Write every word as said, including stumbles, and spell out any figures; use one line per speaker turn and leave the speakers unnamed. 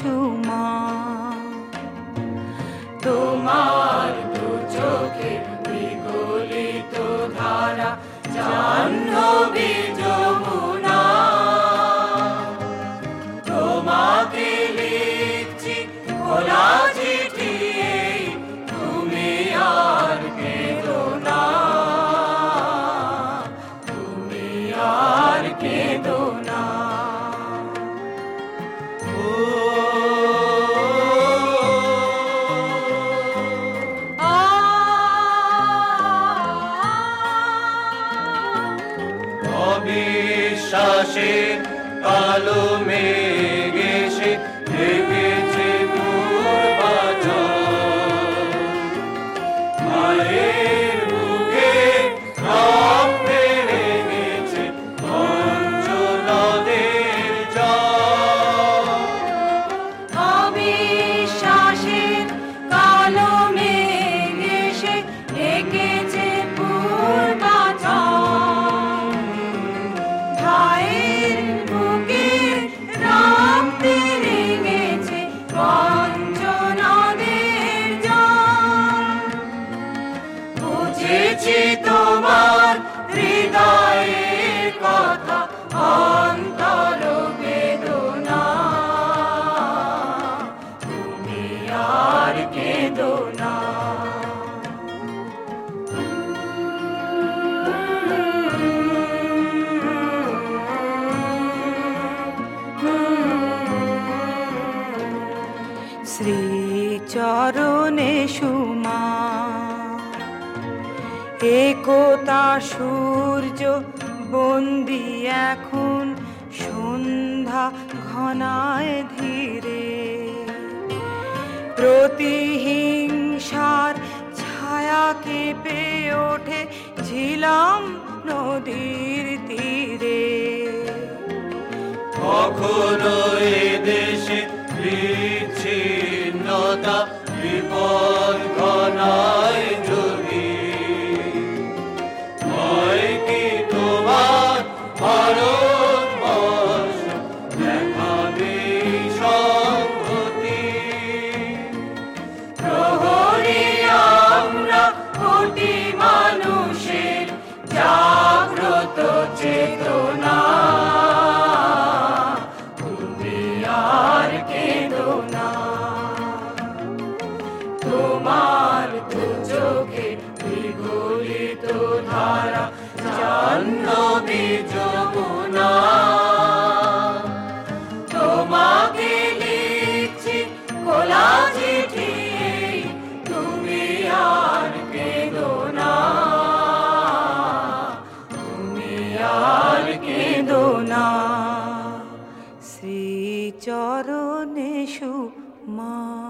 সুমা।
তোমার দু চোখে বিগলিত ধারা জাহ্নবী যমুনা, তোমাকে লিখছি খোলা চিঠি, তুমি আর কেঁদো না, তুমি আর কেঁদো না। অবিশ্বাসের কালো মেঘ এসে ঢেকেছে পূর্বাচল, মায়ের বুকে রক্তে রেঙেছে পঞ্চনদের জল।
অবিশ্বাসের কালো মেঘ এসে ঢেকেছে পূর্বাচল, ভাইয়ের বুকে রক্তে রেঙেছে পঞ্চনদের জল।
বুঝেছি তোমার হৃদয়ের কথা, অন্তর বেদনা, তুমি আর কেঁদো না।
শ্রীচরণে সুমা, একতা সূর্য বন্দি এখন সন্ধ্যা ঘনায় ধীরে, প্রতিহিংসার ছায়া কেঁপে ওঠে ঝিলাম নদীর তীরে।
কখনো এ দেশে বিচ্ছিন্নতা বিপদ ঘনায় যদি, হয় কি তোমার ভারতবর্ষ দেখাবে সংহতি। প্রহরী আমরা কোটি মানুষের জাগ্রত চেতনা, তুমি আর কেঁদো না। তোমার দু চোখে বিগলিত ধারা জাহ্নবী যমুনা, তোমাকে লিখছি খোলা চিঠি, তুমি আর কেঁদো না, তুমি আর কেঁদো না।
শ্রীচরণে সুমা।